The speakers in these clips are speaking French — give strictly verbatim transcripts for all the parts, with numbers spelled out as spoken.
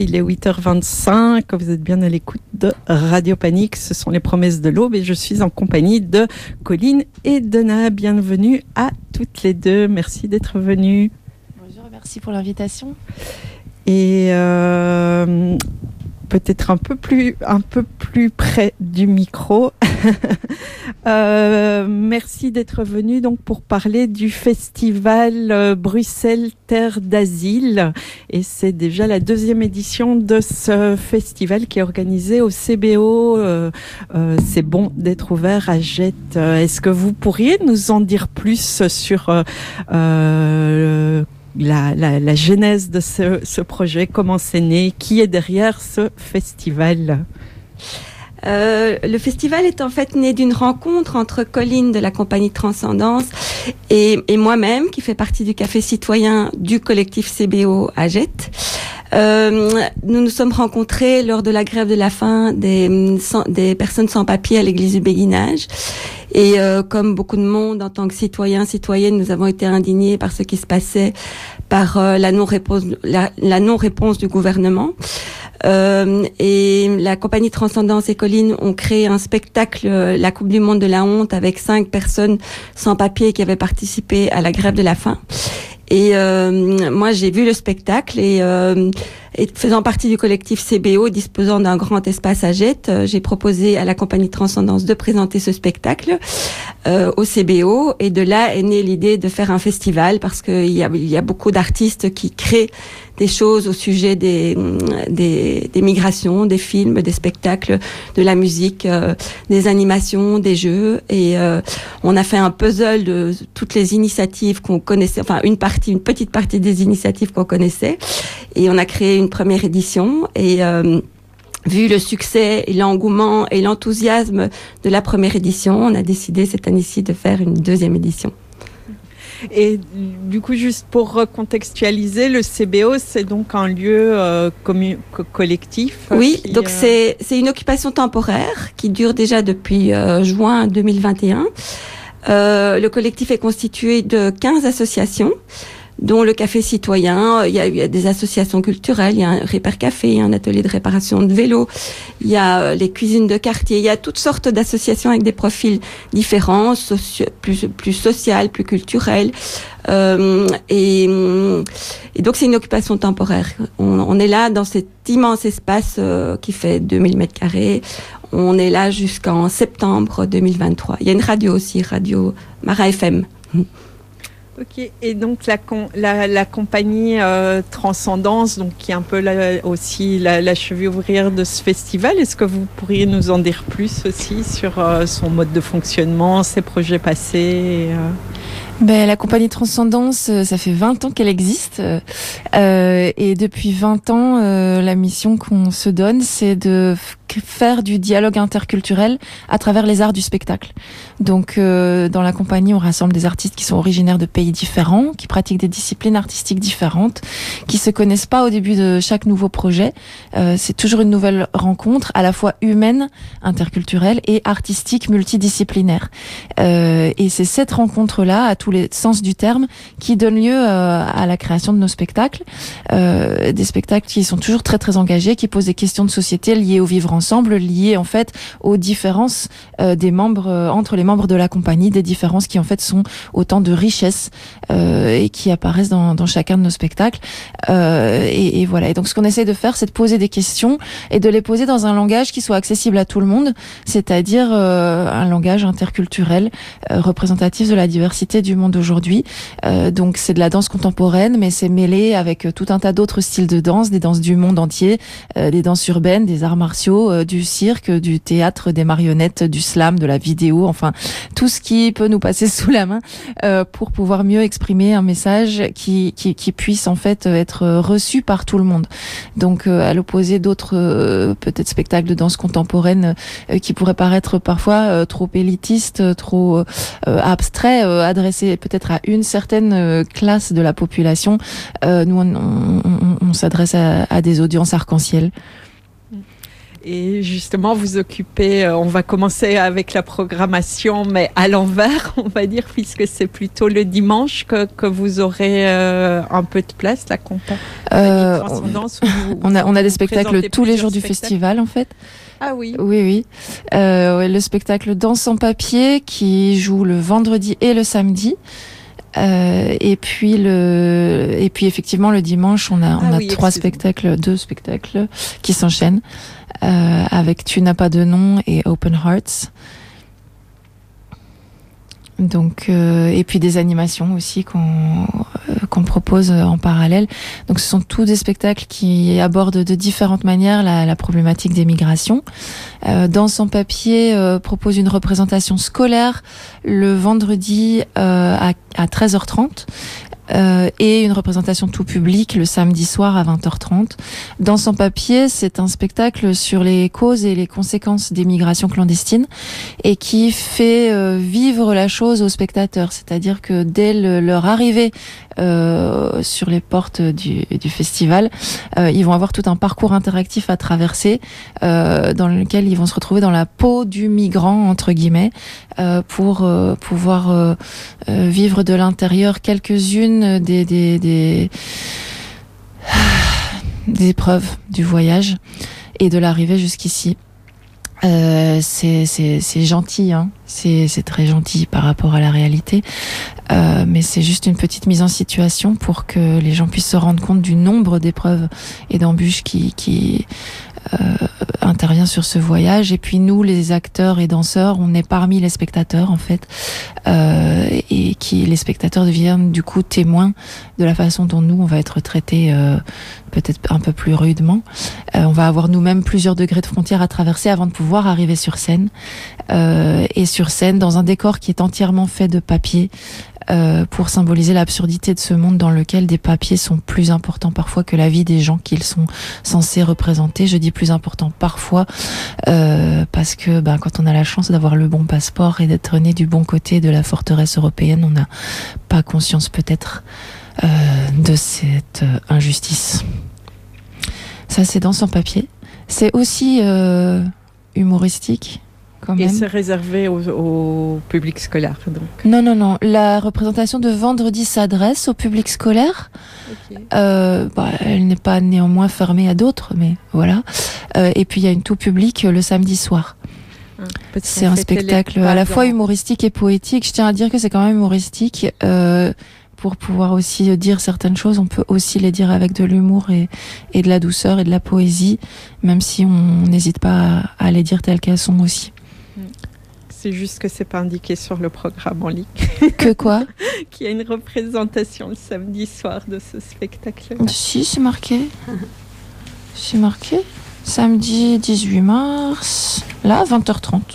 Il est huit heures vingt-cinq, vous êtes bien à l'écoute de Radio Panique, ce sont les promesses de l'aube et je suis en compagnie de Colline et Donna. Bienvenue à toutes les deux, merci d'être venues. Bonjour, merci pour l'invitation. Et euh, peut-être un peu plus, un peu plus près du micro. euh, merci d'être venu donc pour parler du festival euh, Bruxelles Terre d'Asile. Et c'est déjà la deuxième édition de ce festival qui est organisé au C B O. Euh, euh, c'est bon d'être ouvert à Jette. Est-ce que vous pourriez nous en dire plus sur euh, euh, La, la, la genèse de ce, ce projet, comment c'est né, qui est derrière ce festival? Euh, le festival est en fait né d'une rencontre entre Colline de la compagnie Transcendance et, et moi-même, qui fait partie du café citoyen du collectif C B O à Jette. Euh, nous nous sommes rencontrés lors de la grève de la faim des, sans, des personnes sans papier à l'église du Béguinage. Et euh, comme beaucoup de monde, en tant que citoyens, citoyennes, nous avons été indignés par ce qui se passait, par euh, la non-réponse, la, la non-réponse du gouvernement. Euh, et la compagnie Transcendance et Colline ont créé un spectacle, euh, la Coupe du Monde de la honte, avec cinq personnes sans papier qui avaient participé à la grève de la faim. Et euh, moi, j'ai vu le spectacle et, euh, et faisant partie du collectif C B O, disposant d'un grand espace à Jette, euh, j'ai proposé à la compagnie Transcendance de présenter ce spectacle euh, au C B O. Et de là est née l'idée de faire un festival parce qu'il y a, il y a beaucoup d'artistes qui créent des choses au sujet des, des, des migrations, des films, des spectacles, de la musique, euh, des animations, des jeux. Et euh, on a fait un puzzle de toutes les initiatives qu'on connaissait, enfin une partie, une petite partie des initiatives qu'on connaissait. Et on a créé une première édition. Et euh, vu le succès, et l'engouement et l'enthousiasme de la première édition, on a décidé cette année-ci de faire une deuxième édition. Et du coup, juste pour recontextualiser, le C B O, c'est donc un lieu euh, commu- co- collectif. Oui, qui, donc euh... c'est c'est une occupation temporaire qui dure déjà depuis euh, juin deux mille vingt et un. Euh, le collectif est constitué de quinze associations, dont le Café Citoyen. Il y a, il y a des associations culturelles, il y a un Repair Café, il y a un atelier de réparation de vélos, il y a euh, les cuisines de quartier, il y a toutes sortes d'associations avec des profils différents, socio- plus, plus social, plus culturels. Euh, et, et donc c'est une occupation temporaire. On, on est là dans cet immense espace euh, qui fait deux mille mètres carrés. On est là jusqu'en septembre deux mille vingt-trois. Il y a une radio aussi, Radio Mara F M. Ok, et donc la, con, la, la compagnie euh, Transcendance, donc qui est un peu la, aussi la, la cheville ouvrière de ce festival, est-ce que vous pourriez nous en dire plus aussi sur euh, son mode de fonctionnement, ses projets passés euh... Ben, la compagnie Transcendance, ça fait vingt ans qu'elle existe. Euh, et depuis vingt ans, euh, la mission qu'on se donne, c'est de f- faire du dialogue interculturel à travers les arts du spectacle. Donc, euh, dans la compagnie, on rassemble des artistes qui sont originaires de pays différents, qui pratiquent des disciplines artistiques différentes, qui se connaissent pas au début de chaque nouveau projet. Euh, c'est toujours une nouvelle rencontre, à la fois humaine, interculturelle et artistique, multidisciplinaire. Euh, et c'est cette rencontre-là, à tous les sens du terme, qui donne lieu euh, à la création de nos spectacles. Euh, des spectacles qui sont toujours très très engagés, qui posent des questions de société liées au vivre ensemble, liées en fait aux différences euh, des membres euh, entre les membres de la compagnie, des différences qui en fait sont autant de richesses euh, et qui apparaissent dans, dans chacun de nos spectacles. Euh, et, et voilà. Et donc ce qu'on essaie de faire, c'est de poser des questions et de les poser dans un langage qui soit accessible à tout le monde, c'est-à-dire euh, un langage interculturel euh, représentatif de la diversité du monde aujourd'hui. Euh, donc c'est de la danse contemporaine, mais c'est mêlé avec tout un tas d'autres styles de danse, des danses du monde entier, euh, des danses urbaines, des arts martiaux, euh, du cirque, du théâtre, des marionnettes, du slam, de la vidéo, enfin tout ce qui peut nous passer sous la main euh, pour pouvoir mieux exprimer un message qui, qui, qui puisse en fait être reçu par tout le monde. Donc euh, à l'opposé d'autres euh, peut-être spectacles de danse contemporaine euh, qui pourraient paraître parfois euh, trop élitistes, trop euh, abstraits, euh, adressés peut-être à une certaine euh, classe de la population, euh, nous on, on, on, on s'adresse à, à des audiences arc-en-ciel. Et justement, vous occupez, on va commencer avec la programmation, mais à l'envers, on va dire, puisque c'est plutôt le dimanche que, que vous aurez euh, un peu de place, la compagnie euh, Transcendance. Vous, on a, on a des spectacles tous les jours du festival, en fait. Ah oui. Oui, oui. Euh, ouais, le spectacle Danse sans papier qui joue le vendredi et le samedi. Euh, et puis le, et puis effectivement le dimanche, on a, on ah a oui, trois spectacles, deux spectacles qui s'enchaînent euh, avec Tu n'as pas de nom et Open Hearts. Donc euh, et puis des animations aussi qu'on euh, qu'on propose en parallèle. Donc ce sont tous des spectacles qui abordent de différentes manières la, la problématique des migrations. Euh, Danse sans papier euh, propose une représentation scolaire le vendredi euh, à, à treize heures trente. Euh, et une représentation tout public le samedi soir à vingt heures trente. Danse sans papier, c'est un spectacle sur les causes et les conséquences des migrations clandestines et qui fait euh, vivre la chose aux spectateurs. C'est-à-dire que dès le, leur arrivée euh, sur les portes du, du festival, euh, ils vont avoir tout un parcours interactif à traverser euh, dans lequel ils vont se retrouver dans la peau du migrant, entre guillemets, euh, pour euh, pouvoir euh, euh, vivre de l'intérieur quelques-unes des, des, des, des épreuves du voyage et de l'arrivée jusqu'ici. Euh, c'est, c'est, c'est gentil, hein. c'est, c'est très gentil par rapport à la réalité, euh, mais c'est juste une petite mise en situation pour que les gens puissent se rendre compte du nombre d'épreuves et d'embûches qui, qui euh, intervient sur ce voyage. Et puis nous, les acteurs et danseurs, on est parmi les spectateurs en fait, euh, et qui les spectateurs deviennent du coup témoins de la façon dont nous on va être traités, euh, peut-être un peu plus rudement. Euh, on va avoir nous-mêmes plusieurs degrés de frontières à traverser avant de pouvoir arriver sur scène, euh, et sur scène dans un décor qui est entièrement fait de papier. Euh, pour symboliser l'absurdité de ce monde dans lequel des papiers sont plus importants parfois que la vie des gens qu'ils sont censés représenter. Je dis plus important parfois euh, parce que ben, quand on a la chance d'avoir le bon passeport et d'être né du bon côté de la forteresse européenne, on n'a pas conscience peut-être euh, de cette euh, injustice. Ça, c'est Danse sans papier. C'est aussi euh, humoristique. Quand même. Et c'est réservé au, au public scolaire, donc. Non, non, non. La représentation de vendredi s'adresse au public scolaire. Okay. Euh, bah, elle n'est pas néanmoins fermée à d'autres, mais voilà. Euh, et puis il y a une tout public le samedi soir. Hum, c'est un spectacle à la fois humoristique et poétique. Je tiens à dire que c'est quand même humoristique. Euh, pour pouvoir aussi dire certaines choses, on peut aussi les dire avec de l'humour et, et de la douceur et de la poésie, même si on n'hésite pas à, à les dire telles qu'elles sont aussi. C'est juste que c'est pas indiqué sur le programme en ligne. Que quoi? Qu'il y a une représentation le samedi soir de ce spectacle. Si, c'est marqué. C'est marqué. Samedi dix-huit mars, là, vingt heures trente.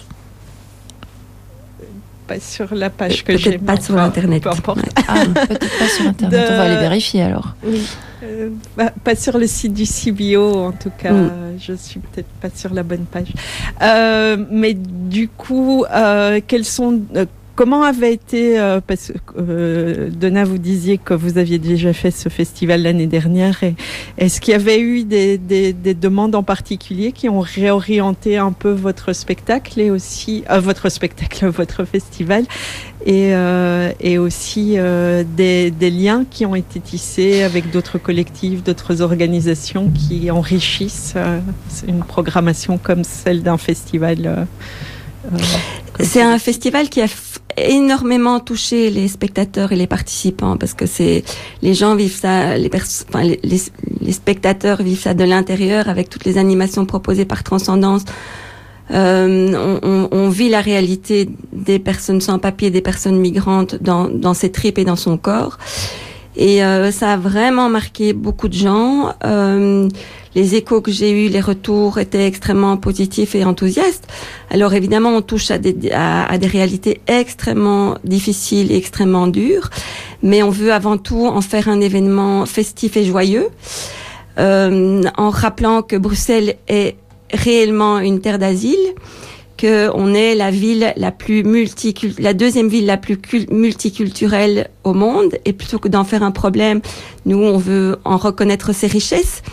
Pas sur la page que peut-être j'ai. Pas sur Internet. Peu importe. Ah, peut-être pas sur Internet. De... On va aller vérifier alors. Oui. Euh, bah, pas sur le site du C B O, en tout cas. Mm. Je suis peut-être pas sur la bonne page. Euh, mais du coup, euh, quels sont... Euh, Comment avait été, euh, parce que euh, Donna, vous disiez que vous aviez déjà fait ce festival l'année dernière, et est-ce qu'il y avait eu des, des, des demandes en particulier qui ont réorienté un peu votre spectacle et aussi euh, votre spectacle, votre festival, et, euh, et aussi euh, des, des liens qui ont été tissés avec d'autres collectifs, d'autres organisations qui enrichissent euh, une programmation comme celle d'un festival. Euh, euh, C'est un festival qui a énormément touché les spectateurs et les participants parce que c'est les gens vivent ça, les, pers- enfin, les, les, les spectateurs vivent ça de l'intérieur avec toutes les animations proposées par Transcendance. Euh, on, on, on vit la réalité des personnes sans papier, des personnes migrantes dans, dans ses tripes et dans son corps. Et euh, ça a vraiment marqué beaucoup de gens. Euh, les échos que j'ai eus, les retours étaient extrêmement positifs et enthousiastes. Alors évidemment, on touche à des, à, à des réalités extrêmement difficiles et extrêmement dures, mais on veut avant tout en faire un événement festif et joyeux, euh, en rappelant que Bruxelles est réellement une terre d'asile, que on est la ville la plus multicul- la deuxième ville la plus cul- multiculturelle au monde, et plutôt que d'en faire un problème, nous on veut en reconnaître ses richesses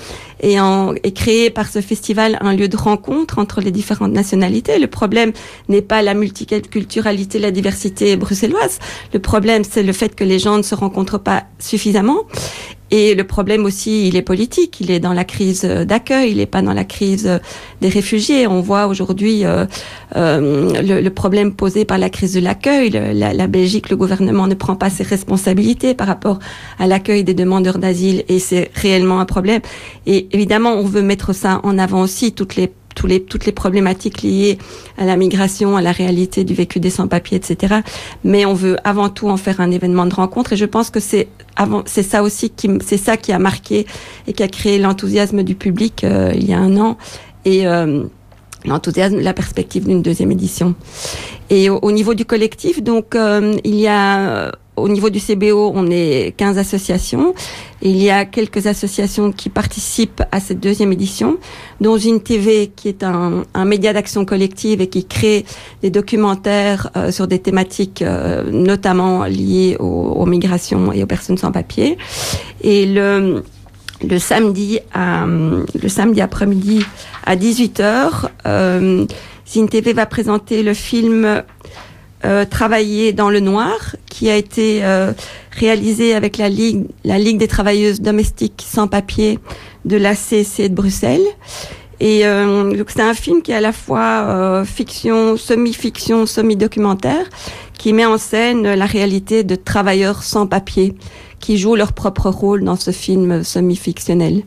et, en, et créer par ce festival un lieu de rencontre entre les différentes nationalités. Le problème n'est pas la multiculturalité, la diversité bruxelloise. Le problème, c'est le fait que les gens ne se rencontrent pas suffisamment. Et le problème aussi, il est politique. Il est dans la crise d'accueil, il n'est pas dans la crise des réfugiés. On voit aujourd'hui euh, euh, le, le problème posé par la crise de l'accueil. Le, la, la Belgique, le gouvernement ne prend pas ses responsabilités par rapport à l'accueil des demandeurs d'asile, et c'est réellement un problème. Et évidemment, on veut mettre ça en avant aussi, toutes les tous les, toutes les problématiques liées à la migration, à la réalité du vécu des sans-papiers, et cetera. Mais on veut avant tout en faire un événement de rencontre, et je pense que c'est avant, c'est ça aussi qui, c'est ça qui a marqué et qui a créé l'enthousiasme du public euh, il y a un an, et euh, l'enthousiasme, la perspective d'une deuxième édition. Et au, au niveau du collectif, donc euh, il y a au niveau du C B O, on est quinze associations. Il y a quelques associations qui participent à cette deuxième édition, dont Une T V, qui est un, un média d'action collective et qui crée des documentaires euh, sur des thématiques euh, notamment liées aux, aux migrations et aux personnes sans papier. Et le le samedi à le samedi après-midi à dix-huit heures, euh, Une T V va présenter le film Euh, travailler dans le noir, qui a été euh, réalisé avec la Ligue, la Ligue des travailleuses domestiques sans papier de l'A C C de Bruxelles. Et euh, donc c'est un film qui est à la fois euh, fiction, semi-fiction, semi-documentaire, qui met en scène la réalité de travailleurs sans papier, qui jouent leur propre rôle dans ce film semi-fictionnel.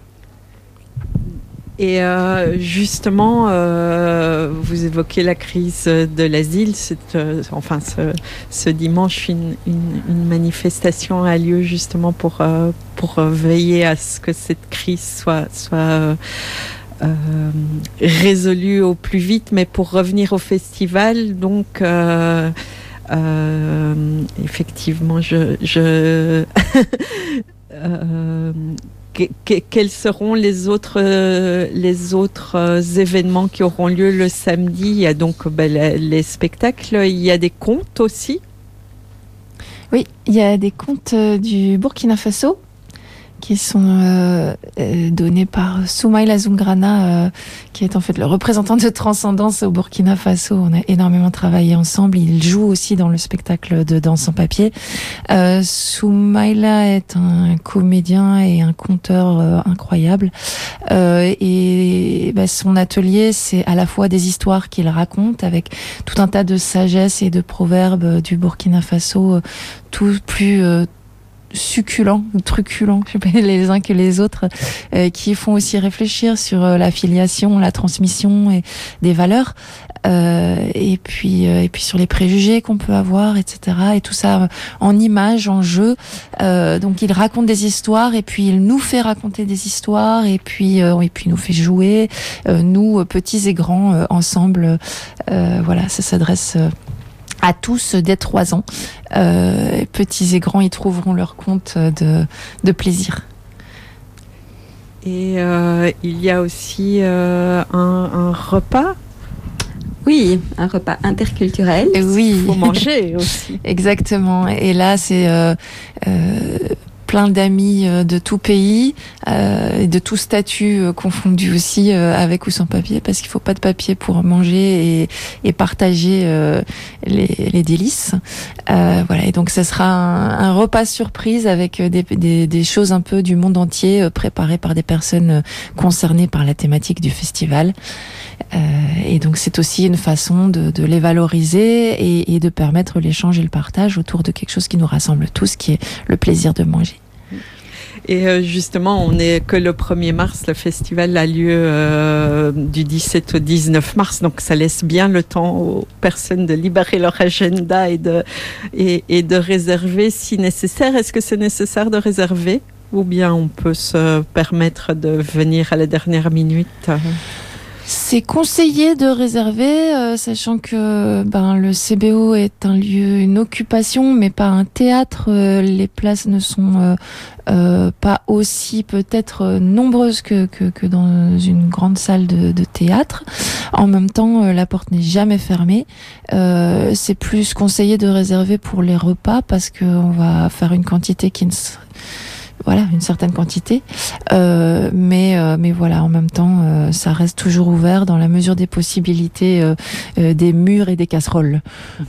Et euh, justement, euh, vous évoquez la crise de l'asile. C'est, euh, enfin, ce, ce dimanche, une, une, une manifestation a lieu justement pour, euh, pour veiller à ce que cette crise soit, soit euh, euh, résolue au plus vite. Mais pour revenir au festival, donc... Euh, euh, effectivement, je... je euh, Que, que, quels seront les autres, euh, les autres euh, événements qui auront lieu le samedi? Il y a donc ben, les, les spectacles, il y a des contes aussi. Oui, il y a des contes euh, du Burkina Faso qui sont euh, euh, donnés par Soumaïla Zoungrana, euh, qui est en fait le représentant de Transcendance au Burkina Faso. On a énormément travaillé ensemble. Il joue aussi dans le spectacle de Danse sans papier. Euh, Soumaïla est un comédien et un conteur euh, incroyable. Euh, et bah, son atelier, c'est à la fois des histoires qu'il raconte avec tout un tas de sagesse et de proverbes du Burkina Faso, euh, tout plus... Euh, succulents ou truculents, je sais pas, les uns que les autres, euh, qui font aussi réfléchir sur euh, la filiation, la transmission et des valeurs, euh, et puis euh, et puis sur les préjugés qu'on peut avoir, et cetera. Et tout ça euh, en images, en jeu. Euh, donc il raconte des histoires et puis il nous fait raconter des histoires et puis euh, et puis il nous fait jouer, euh, nous petits et grands euh, ensemble. Euh, voilà, ça s'adresse euh, à tous dès trois ans. Euh, petits et grands y trouveront leur compte de, de plaisir. Et euh, il y a aussi euh, un, un repas. Oui, un repas interculturel. Oui. Il faut manger aussi. Exactement. Et là, c'est euh, euh, plein d'amis de tout pays, euh, de tout statut euh, confondus aussi, euh, avec ou sans papier, parce qu'il faut pas de papier pour manger et, et partager euh, les, les délices. Euh, voilà. Et donc, ça sera un, un repas surprise avec des, des, des choses un peu du monde entier, euh, préparées par des personnes concernées par la thématique du festival. Euh, et donc, c'est aussi une façon de, de les valoriser et, et de permettre l'échange et le partage autour de quelque chose qui nous rassemble tous, qui est le plaisir de manger. Et euh, justement, on n'est que le premier mars, le festival a lieu euh, du dix-sept au dix-neuf mars, donc ça laisse bien le temps aux personnes de libérer leur agenda et de, et, et de réserver si nécessaire. Est-ce que c'est nécessaire de réserver ou bien on peut se permettre de venir à la dernière minute? C'est conseillé de réserver, euh, sachant que ben, le C B O est un lieu, une occupation, mais pas un théâtre. Euh, les places ne sont euh, euh, pas aussi peut-être nombreuses que, que, que dans une grande salle de, de théâtre. En même temps, euh, la porte n'est jamais fermée. Euh, c'est plus conseillé de réserver pour les repas parce qu'on va faire une quantité qui ne voilà, une certaine quantité. Euh, mais, euh, mais voilà, en même temps, euh, ça reste toujours ouvert dans la mesure des possibilités euh, euh, des murs et des casseroles.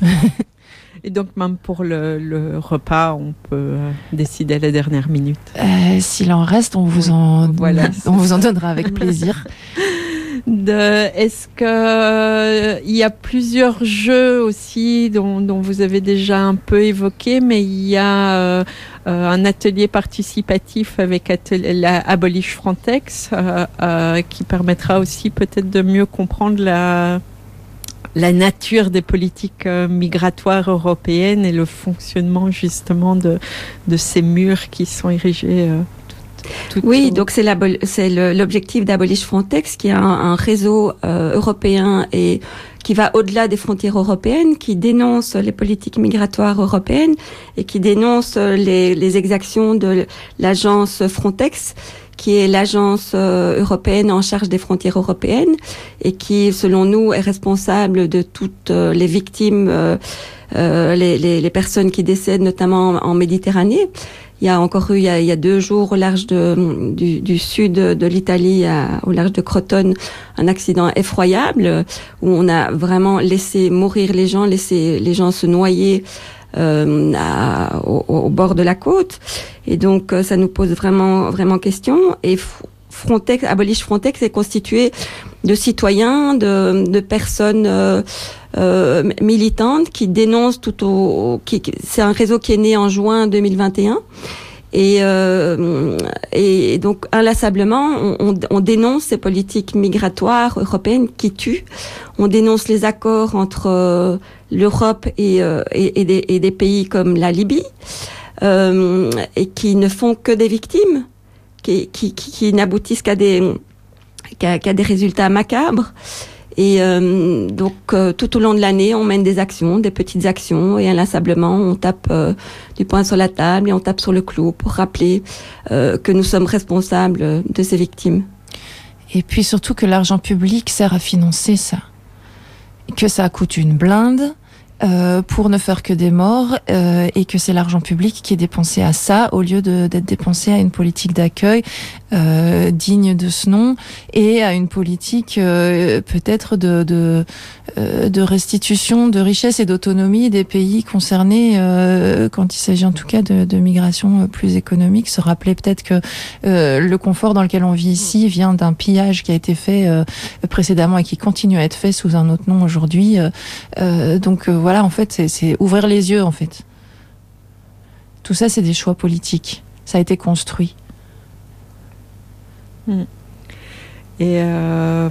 Et donc même pour le, le repas, on peut euh, décider à la dernière minute. Euh, s'il en reste, on vous en, voilà, on vous en donnera avec plaisir. De, est-ce que euh, il y a plusieurs jeux aussi dont, dont vous avez déjà un peu évoqué, mais il y a euh, euh, un atelier participatif avec atelier, la Abolish Frontex euh, euh, qui permettra aussi peut-être de mieux comprendre la la nature des politiques euh, migratoires européennes et le fonctionnement justement de de ces murs qui sont érigés. Euh, Tout oui, tout. donc c'est, la, c'est le, l'objectif d'Abolish Frontex, qui est un, un réseau euh, européen et qui va au-delà des frontières européennes, qui dénonce les politiques migratoires européennes et qui dénonce les, les exactions de l'agence Frontex, qui est l'agence euh, européenne en charge des frontières européennes et qui, selon nous, est responsable de toutes euh, les victimes, euh, euh, les, les, les personnes qui décèdent, notamment en, en Méditerranée. Il y a encore eu, il y a, il y a deux jours, au large de, du, du sud de l'Italie, à, au large de Crotone, un accident effroyable où on a vraiment laissé mourir les gens, laissé les gens se noyer euh, à, au, au bord de la côte. Et donc, ça nous pose vraiment, vraiment question. Et Frontex, Abolish Frontex est constitué de citoyens, de, de personnes euh, euh, militantes qui dénoncent tout au... Qui, c'est un réseau qui est né en juin deux mille vingt et un. Et, euh, et donc, inlassablement, on, on, on dénonce ces politiques migratoires européennes qui tuent. On dénonce les accords entre euh, l'Europe et, euh, et, et, des, et des pays comme la Libye, euh, et qui ne font que des victimes, qui, qui, qui, qui n'aboutissent qu'à des... Qui a, qui a des résultats macabres. Et euh, donc, euh, tout au long de l'année, on mène des actions, des petites actions, et inlassablement, on tape euh, du poing sur la table et on tape sur le clou pour rappeler euh, que nous sommes responsables de ces victimes. Et puis surtout que l'argent public sert à financer ça. Que ça coûte une blinde euh, pour ne faire que des morts euh, et que c'est l'argent public qui est dépensé à ça au lieu de, d'être dépensé à une politique d'accueil euh, digne de ce nom et à une politique euh, peut-être de, de, euh, de restitution de richesse et d'autonomie des pays concernés euh, quand il s'agit en tout cas de, de migration plus économique. Se rappeler peut-être que euh, le confort dans lequel on vit ici vient d'un pillage qui a été fait euh, précédemment et qui continue à être fait sous un autre nom aujourd'hui. Euh, euh, donc euh, voilà. Voilà, en fait, c'est, c'est ouvrir les yeux, en fait. Tout ça, c'est des choix politiques. Ça a été construit. Mmh. Et euh,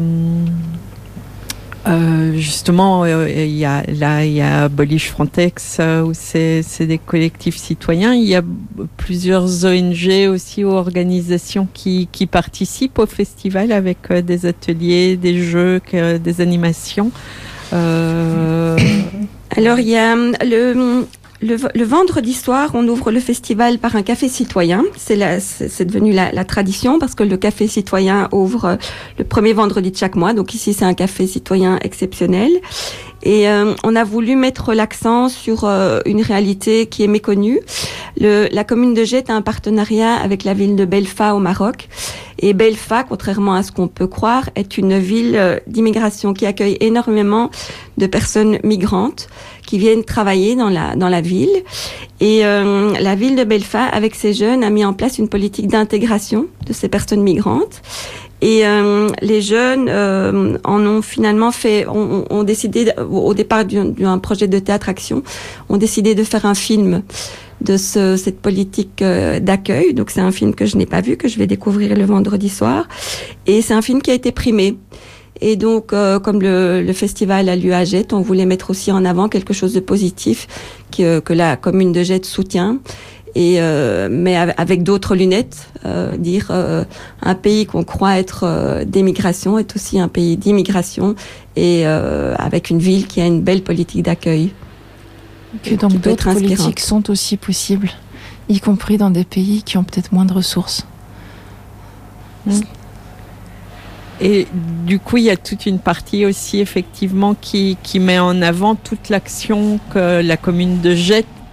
euh, justement, il euh, y a là, il y a Abolish Frontex euh, où c'est, c'est des collectifs citoyens. Il y a plusieurs O N G aussi ou organisations qui qui participent au festival avec euh, des ateliers, des jeux, euh, des animations. Euh, Alors, il y a le, le, le vendredi soir, on ouvre le festival par un café citoyen. C'est, la, c'est, c'est devenu la, la tradition parce que le café citoyen ouvre le premier vendredi de chaque mois. Donc ici, c'est un café citoyen exceptionnel. Et euh, on a voulu mettre l'accent sur euh, une réalité qui est méconnue. Le, la commune de Gênes a un partenariat avec la ville de Belfa au Maroc. Et Belfa, contrairement à ce qu'on peut croire, est une ville euh, d'immigration qui accueille énormément de personnes migrantes qui viennent travailler dans la dans la ville. Et euh, la ville de Belfa, avec ses jeunes, a mis en place une politique d'intégration de ces personnes migrantes. Et euh, les jeunes euh, en ont finalement fait, ont, ont décidé, au départ d'un, d'un projet de théâtre-action, ont décidé de faire un film de ce, cette politique euh, d'accueil. Donc c'est un film que je n'ai pas vu, que je vais découvrir le vendredi soir. Et c'est un film qui a été primé. Et donc, euh, comme le, le festival a lieu à Gênes, on voulait mettre aussi en avant quelque chose de positif que, que la commune de Gênes soutient. Et euh, mais avec d'autres lunettes, euh, dire euh, un pays qu'on croit être euh, d'émigration est aussi un pays d'immigration et euh, avec une ville qui a une belle politique d'accueil. Que donc d'autres politiques sont aussi possibles, y compris dans des pays qui ont peut-être moins de ressources. Mmh. Et du coup, il y a toute une partie aussi effectivement qui qui met en avant toute l'action que la commune de Gênes peut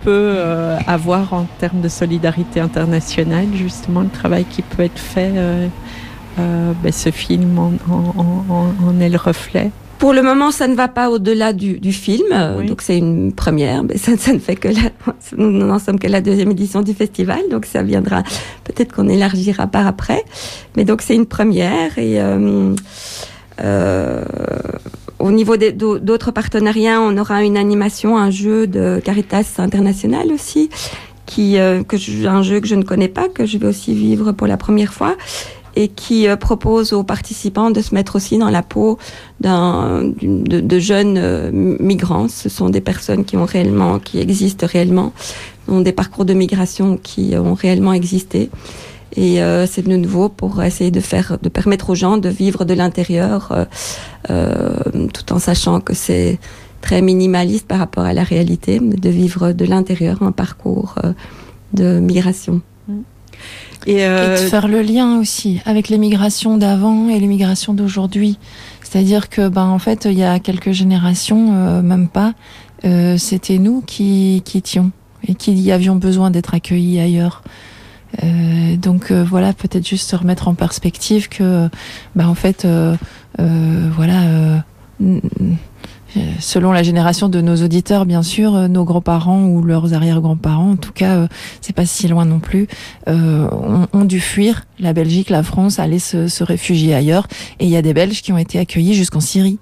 peut euh, avoir en termes de solidarité internationale, justement, le travail qui peut être fait. Euh, euh, ben, ce film en, en, en, en est le reflet. Pour le moment, ça ne va pas au-delà du, du film, oui. Donc c'est une première. Mais ça, ça ne fait que la, nous n'en sommes que la deuxième édition du festival, donc ça viendra. Peut-être qu'on élargira par après, mais donc c'est une première. Et euh, euh, au niveau des, d'autres partenariats, on aura une animation, un jeu de Caritas International aussi, qui euh, que je, un jeu que je ne connais pas, que je vais aussi vivre pour la première fois. Et qui euh, propose aux participants de se mettre aussi dans la peau d'un, de, de jeunes euh, migrants. Ce sont des personnes qui ont réellement, qui existent réellement, ont des parcours de migration qui ont réellement existé. Et euh, c'est de nouveau pour essayer de faire, de permettre aux gens de vivre de l'intérieur, euh, euh, tout en sachant que c'est très minimaliste par rapport à la réalité, mais de vivre de l'intérieur un parcours euh, de migration. Et, euh... et de faire le lien aussi avec les migrations d'avant et les migrations d'aujourd'hui. C'est-à-dire que, ben, en fait, il y a quelques générations, euh, même pas, euh, c'était nous qui, qui étions et qui avions besoin d'être accueillis ailleurs. Euh, donc euh, voilà, peut-être juste se remettre en perspective que, ben, en fait, euh, euh, voilà. Euh, selon la génération de nos auditeurs, bien sûr, euh, nos grands-parents ou leurs arrière-grands-parents, en tout cas, euh, c'est pas si loin non plus, euh, ont, ont dû fuir la Belgique, la France, aller se, se réfugier ailleurs. Et il y a des Belges qui ont été accueillis jusqu'en Syrie.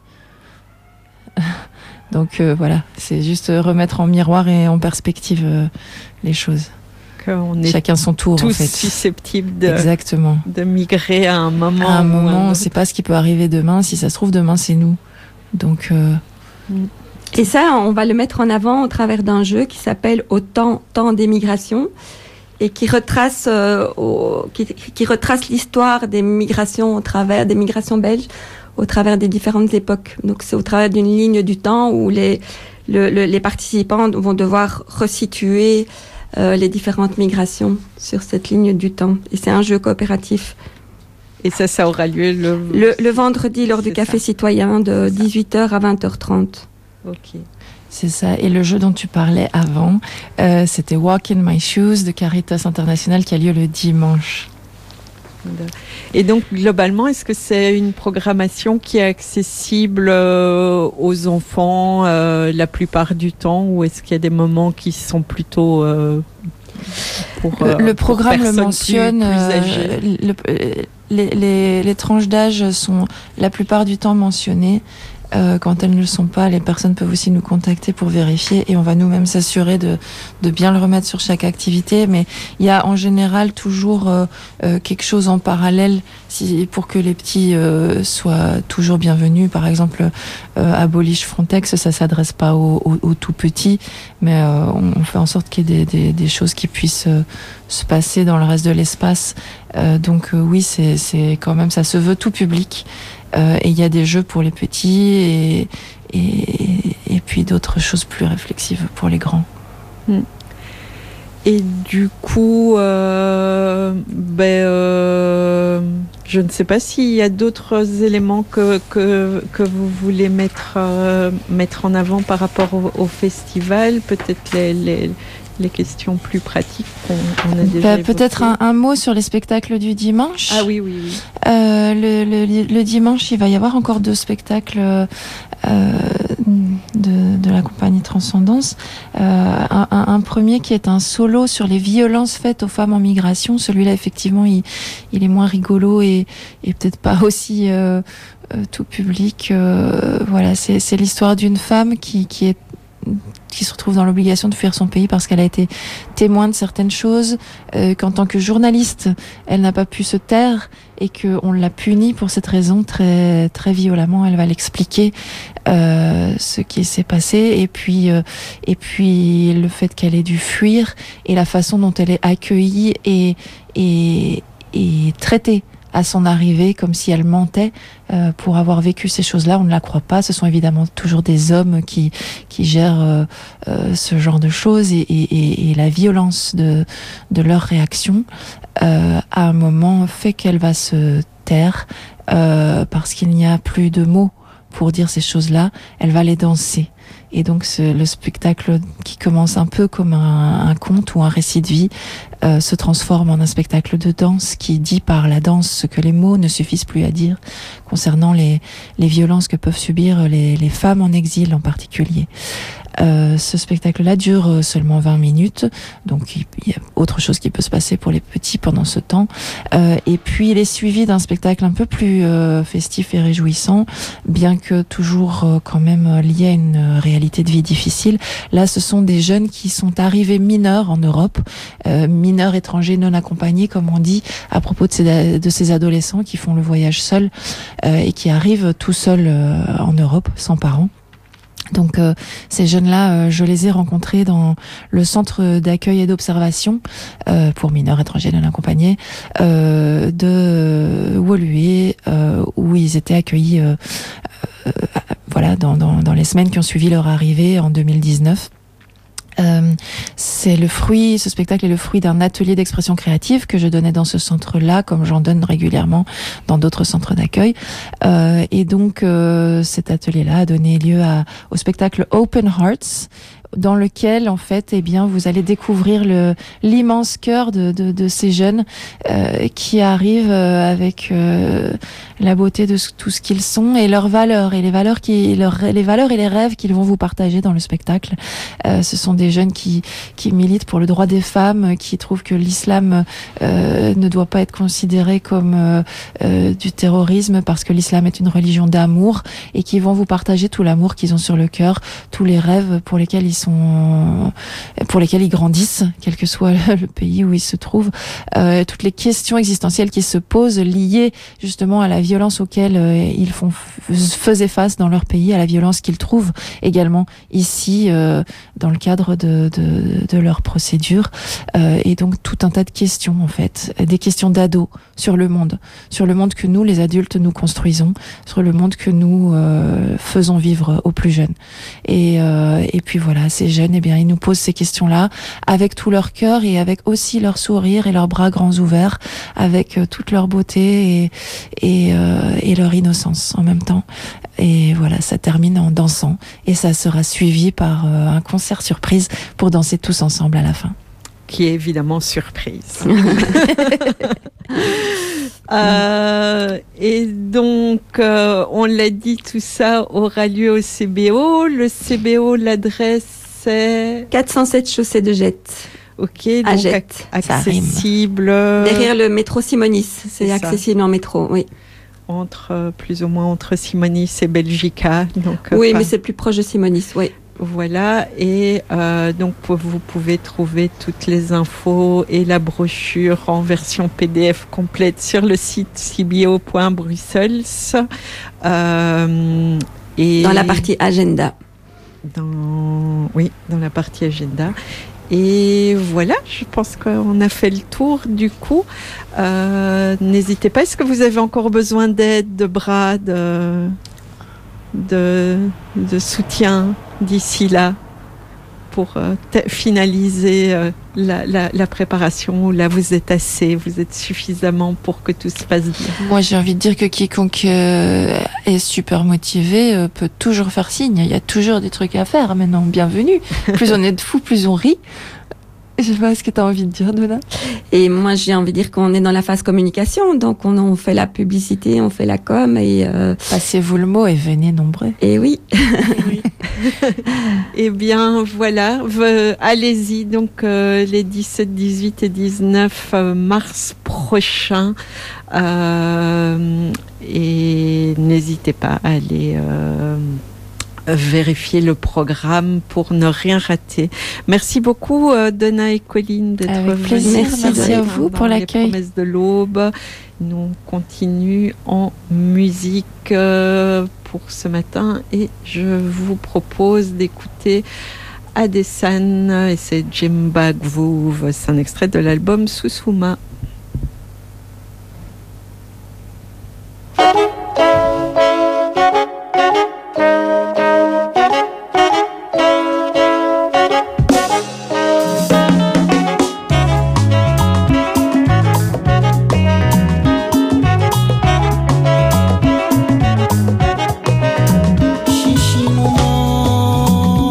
Donc euh, voilà, c'est juste remettre en miroir et en perspective euh, les choses. On est chacun son tour, tous en fait. susceptibles de, Exactement. de migrer à un moment. À un moment, un on ne sait pas ce qui peut arriver demain. Si ça se trouve, demain, c'est nous. Donc... Euh, Et ça, on va le mettre en avant au travers d'un jeu qui s'appelle Au temps, temps des migrations et qui retrace, euh, au, qui, qui retrace l'histoire des migrations au travers des migrations belges au travers des différentes époques. Donc c'est au travers d'une ligne du temps où les, le, le, les participants vont devoir resituer euh, les différentes migrations sur cette ligne du temps. Et c'est un jeu coopératif. Et ça, ça aura lieu le... Le, le vendredi lors du Café ça. Citoyen de dix-huit heures à vingt heures trente. Ok. C'est ça. Et le jeu dont tu parlais avant, euh, c'était Walk in My Shoes de Caritas International qui a lieu le dimanche. Et donc, globalement, est-ce que c'est une programmation qui est accessible euh, aux enfants euh, la plupart du temps, ou est-ce qu'il y a des moments qui sont plutôt... Euh, pour, le, euh, le programme pour le mentionne. Plus, plus âgées. euh, le, les, les, les tranches d'âge sont la plupart du temps mentionnées. Euh, quand elles ne le sont pas, les personnes peuvent aussi nous contacter pour vérifier et on va nous-mêmes s'assurer de, de bien le remettre sur chaque activité. Mais il y a en général toujours euh, euh, quelque chose en parallèle si, pour que les petits euh, soient toujours bienvenus. Par exemple, euh, Abolish Frontex, ça s'adresse pas aux, aux, aux tout petits, mais euh, on fait en sorte qu'il y ait des, des, des choses qui puissent euh, se passer dans le reste de l'espace. Euh, donc euh, oui, c'est, c'est quand même, ça se veut tout public. Euh, et il y a des jeux pour les petits et, et, et puis d'autres choses plus réflexives pour les grands. Et du coup, euh, ben, euh, je ne sais pas s'il y a d'autres éléments que, que, que vous voulez mettre, euh, mettre en avant par rapport au, au festival, peut-être les... les les questions plus pratiques qu'on on a déjà bah, peut-être un, un mot sur les spectacles du dimanche. Ah oui, oui, oui. Euh, le, le, le dimanche, il va y avoir encore deux spectacles euh, de, de la compagnie Transcendance. Euh, un, un, un premier qui est un solo sur les violences faites aux femmes en migration. Celui-là, effectivement, il, il est moins rigolo et, et peut-être pas aussi euh, euh, tout public. Euh, voilà, c'est, c'est l'histoire d'une femme qui, qui est qui se retrouve dans l'obligation de fuir son pays parce qu'elle a été témoin de certaines choses, euh, qu'en tant que journaliste, elle n'a pas pu se taire et qu'on l'a punie pour cette raison très très violemment. Elle va l'expliquer euh, ce qui s'est passé et puis euh, et puis le fait qu'elle ait dû fuir et la façon dont elle est accueillie et et, et traitée à son arrivée, comme si elle mentait euh, pour avoir vécu ces choses-là. On ne la croit pas. Ce sont évidemment toujours des hommes qui qui gèrent euh, euh, ce genre de choses et, et, et la violence de de leur réaction euh, à un moment fait qu'elle va se taire euh, parce qu'il n'y a plus de mots pour dire ces choses-là. Elle va les danser Et donc ce, le spectacle qui commence un peu comme un, un conte ou un récit de vie euh, se transforme en un spectacle de danse qui dit par la danse ce que les mots ne suffisent plus à dire concernant les, les violences que peuvent subir les, les femmes en exil en particulier. Euh, ce spectacle-là dure seulement vingt minutes, donc il y a autre chose qui peut se passer pour les petits pendant ce temps. Euh, et puis il est suivi d'un spectacle un peu plus euh, festif et réjouissant, bien que toujours euh, quand même lié à une réalité de vie difficile. Là, ce sont des jeunes qui sont arrivés mineurs en Europe, euh, mineurs étrangers non accompagnés, comme on dit, à propos de ces, de ces adolescents qui font le voyage seuls euh, et qui arrivent tout seuls euh, en Europe, sans parents. Donc euh, ces jeunes-là, euh, je les ai rencontrés dans le centre d'accueil et d'observation euh, pour mineurs étrangers non accompagnés euh, de Woluwe, euh, où ils étaient accueillis euh, euh, voilà, dans, dans, dans les semaines qui ont suivi leur arrivée en deux mille dix-neuf. Euh, c'est le fruit, ce spectacle est le fruit d'un atelier d'expression créative que je donnais dans ce centre-là, comme j'en donne régulièrement dans d'autres centres d'accueil. Euh, et donc, euh, cet atelier-là a donné lieu à, au spectacle Open Hearts, dans lequel, en fait, eh bien, vous allez découvrir le l'immense cœur de, de, de ces jeunes euh, qui arrivent euh, avec euh, la beauté de tout ce qu'ils sont et leurs valeurs et les valeurs qui leurs les valeurs et les rêves qu'ils vont vous partager dans le spectacle. Euh, ce sont des jeunes qui qui militent pour le droit des femmes, qui trouvent que l'islam euh, ne doit pas être considéré comme euh, euh, du terrorisme parce que l'islam est une religion d'amour, et qui vont vous partager tout l'amour qu'ils ont sur le cœur, tous les rêves pour lesquels ils sont pour lesquels ils grandissent, quel que soit le pays où ils se trouvent, euh, toutes les questions existentielles qui se posent liées justement à la violence auxquelles euh, ils font faisaient face dans leur pays, à la violence qu'ils trouvent également ici euh, dans le cadre de de, de leur procédure, euh, et donc tout un tas de questions en fait, des questions d'ados sur le monde, sur le monde que nous les adultes nous construisons, sur le monde que nous euh, faisons vivre aux plus jeunes. Et euh, et puis voilà, ces jeunes, eh bien, ils nous posent ces questions-là avec tout leur cœur et avec aussi leur sourire et leurs bras grands ouverts, avec euh, toute leur beauté et et, euh, et leur innocence en même temps. Et voilà, ça termine en dansant et ça sera suivi par euh, un concert surprise pour danser tous ensemble à la fin. Qui est évidemment surprise. euh, et donc, euh, on l'a dit, tout ça aura lieu au C B O. Le C B O, l'adresse est quatre cent sept chaussée de Jette. Ok, donc à Jette. accessible. Derrière le métro Simonis. C'est, c'est accessible en métro, oui. Entre, plus ou moins entre Simonis et Belgica. Donc, oui, enfin, mais c'est plus proche de Simonis, oui. Voilà, et euh, donc vous pouvez trouver toutes les infos et la brochure en version P D F complète sur le site c b o point bruxelles. Euh, et dans la partie agenda. Dans, oui, dans la partie agenda. Et voilà, je pense qu'on a fait le tour du coup. Euh, n'hésitez pas, est-ce que vous avez encore besoin d'aide, de bras, de... De, de soutien d'ici là pour euh, t- finaliser euh, la, la, la préparation? Là, vous êtes assez, vous êtes suffisamment pour que tout se passe bien. Moi, j'ai envie de dire que quiconque euh, est super motivé euh, peut toujours faire signe. Il y a toujours des trucs à faire. Maintenant, bienvenue. Plus on est de fous, plus on rit. Je sais pas ce que tu as envie de dire, Donna. Et moi, j'ai envie de dire qu'on est dans la phase communication, donc on, on fait la publicité, on fait la com et euh... passez-vous le mot et venez nombreux. Et oui. oui. Eh bien, voilà. Allez-y. Donc, euh, les dix-sept, dix-huit et dix-neuf mars prochains. Euh, et n'hésitez pas à aller... Euh, vérifier le programme pour ne rien rater. Merci beaucoup euh, Donna et Colline d'être venues. Merci, merci à vous pour l'accueil. Les promesses de l'aube. Nous on continue en musique euh, pour ce matin et je vous propose d'écouter Adesan et c'est Jimba Groove. C'est un extrait de l'album Susuma. Shishinomo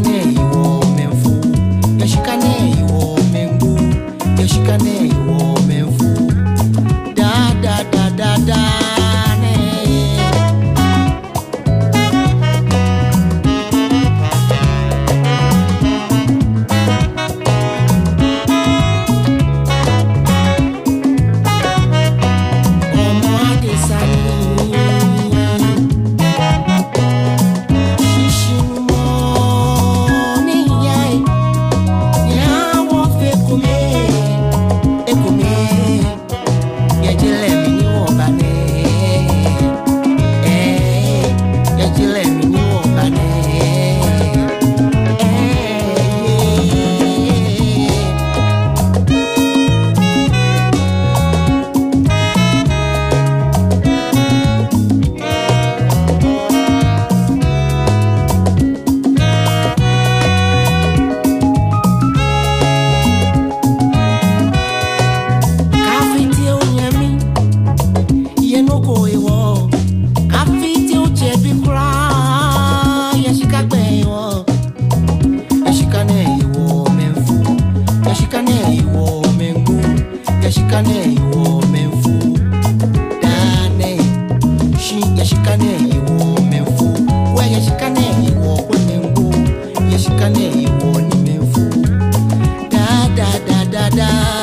Da da da da.